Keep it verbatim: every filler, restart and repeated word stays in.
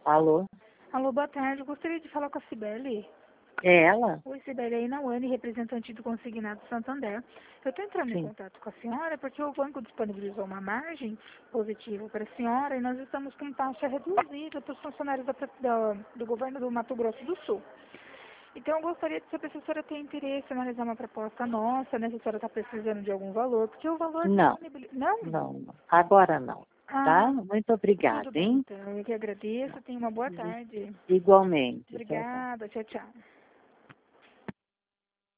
Alô? Alô, boa tarde. Eu gostaria de falar com a Cibele. É ela? Oi, Cibele, aí na UANI, representante do Consignado Santander. Eu estou entrando em Sim. contato com a senhora porque o banco disponibilizou uma margem positiva para a senhora e nós estamos com taxa reduzida para os funcionários da, da, do governo do Mato Grosso do Sul. Então, eu gostaria de saber se a senhora tem interesse em analisar uma proposta nossa, né? Se a senhora está precisando de algum valor, porque o valor Não, disponibilizado... Não? não, não. Agora não. Ah, Tá? Muito obrigada, tudo bem, hein? então. Eu que agradeço. Tenha uma boa tarde. Igualmente. Tchau, tchau. Obrigada. Tchau, tchau.